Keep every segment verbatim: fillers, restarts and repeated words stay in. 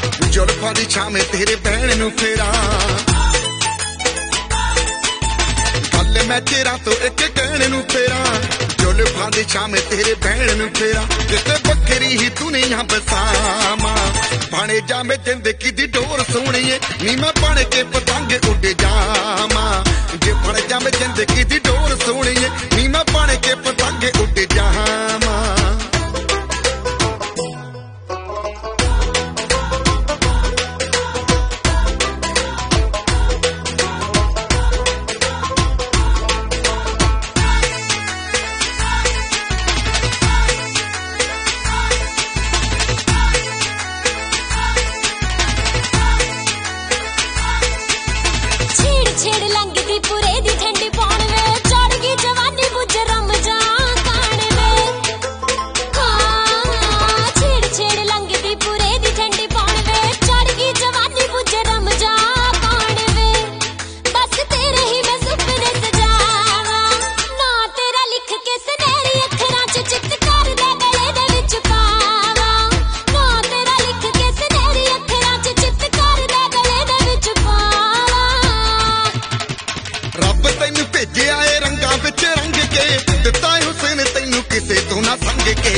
जुल्फां दी छावें तेरे बैण नूं फेरा गल मैं तेरा तो एक कहण नूं फेरा जुल्फां दी छावें तेरे बैण नूं फेरा किते बकरी ही दुनिया बसामा बने जा मैं जिंदगी दी डोर सोहणीए नी मैं बन के पतंग उड़ जामा जे बन जा मैं जिंदगी दी डोर सोहणीए नी मैं बन के पतंग उड़ जामा छेड़ लंघदी पुरे दी ठंडी पौन वे चढ़ गई जवानी बुझ रमजान कान वे हाँ छेड़ छेड़ लंघदी पुरे दी ठंडी पौन वे चढ़ गई जवानी बुझ रमजान कान वे बस तेरे ही मैं सुपने सजावा ना तेरा लिख के सुनहरी अखरां च चित कर दे गले दे विच पावा ना तेरा लिख के सुनहरी अखरां च चित कर दे गले दे विच पावा रब तैनू भेजिया ए रंगां विच रंग के दिता हुसैन तैनू किसे तो ना संग के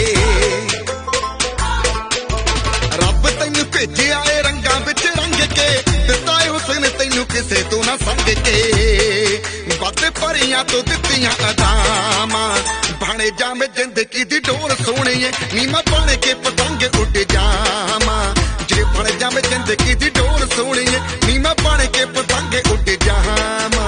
रब तैनू भेजिया ए रंगां विच रंग के दिता हुसैन तैनू किसे तो ना संग के वध परियां तो दित्तियां अदामां बने जा मैं जिंदगी दी डोर सोहणीए नी मैं बन के पतंग उड़ जावां जे बन जा मैं जिंदगी दी डोर सोहणीए नी मैं बन के पतंग उड़ जावां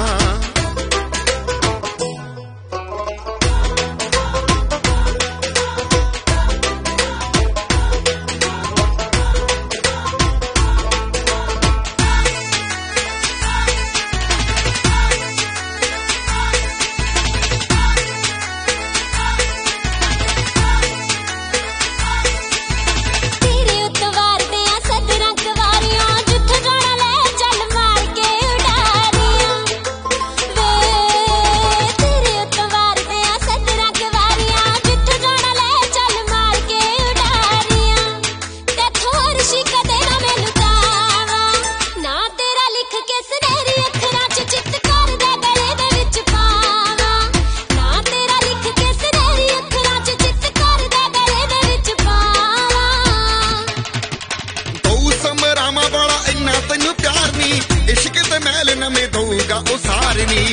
इश्क ते महल नवें दूगा उसारनी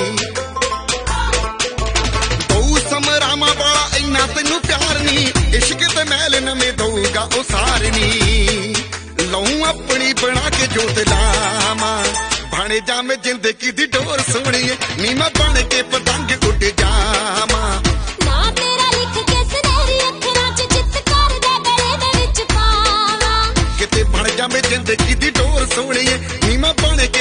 दो समरामा वाला इन्ना तेनू प्यार नी इश्क ते महल नवें दूगा उसारनी लऊं अपनी बना के जोत लामा बने जा मैं जिंदगी दी डोर सोहणीए नी मैं बन के पतंग उड़ जावां ना तेरा लिख के सुनहरी अखरां च चित कर दे गले दे विच पावा किते बन जा मैं जिंदगी दी डोर सोहणीए नी मैं बन के